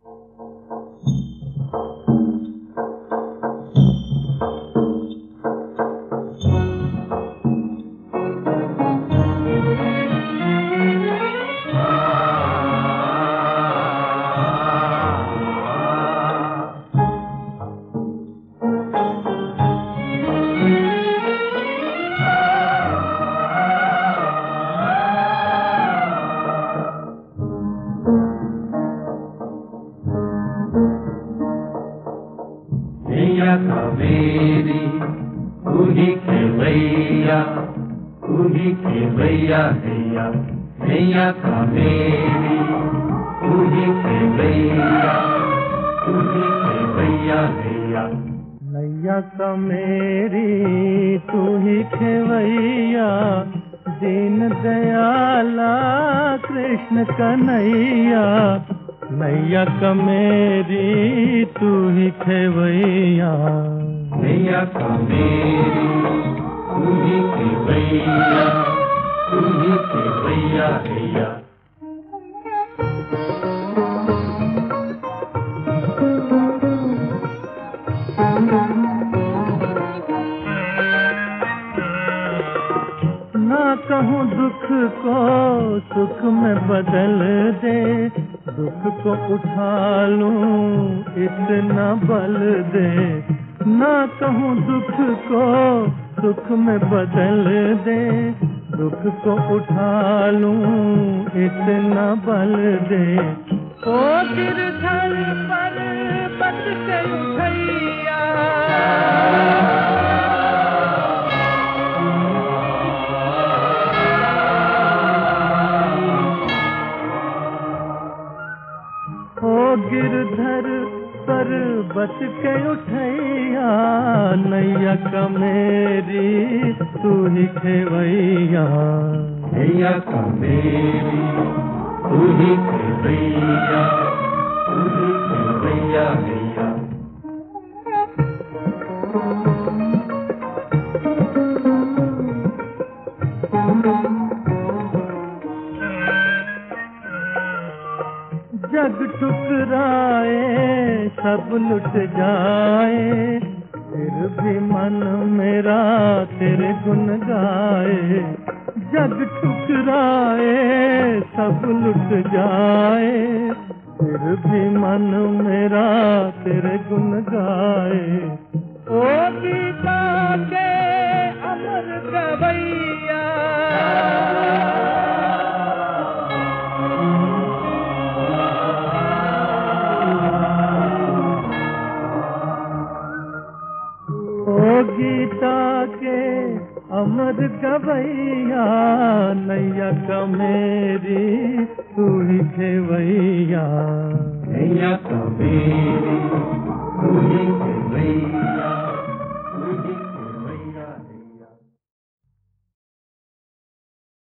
मैया कावेरी तू ही खेवैया, तू ही खेवैया हैया। मैया कावेरी तू ही खेवैया, तू ही खेवैया हैया। मैया कावेरी तू ही खेवैया, दीन दयाला कृष्ण कन्हैया। मैया कावेरी तू ही खेवैया। मैया कावेरी तू ही खेवैया, तू ही खेवैया हैया। ना कहूँ दुख को सुख में बदल दे, दुख को उठा लूं इतना बल दे। ना कहूँ दुख को सुख में बदल दे, दुख को उठा लूं इतना बल दे। ओ गिरधर पर्वत के उठैया, ओ गिरधर पर्वत के उठैया। नैया कावेरी तू ही खेवैया। मैया कावेरी तू ही खेवैया, तू ही खेवैया हैया। जग ठुकराए सब लुट जाए, फिर भी मन मेरा तेरे गुण गाए। जग ठुकराए सब लुट जाए, फिर भी मन मेरा तेरे गुण गाए। ओ गीता के अमर गवैया, ओ गीता के अमर गवैया। नैया कावेरी तू ही खेवैया। मैया कावेरी तू ही खेवैया।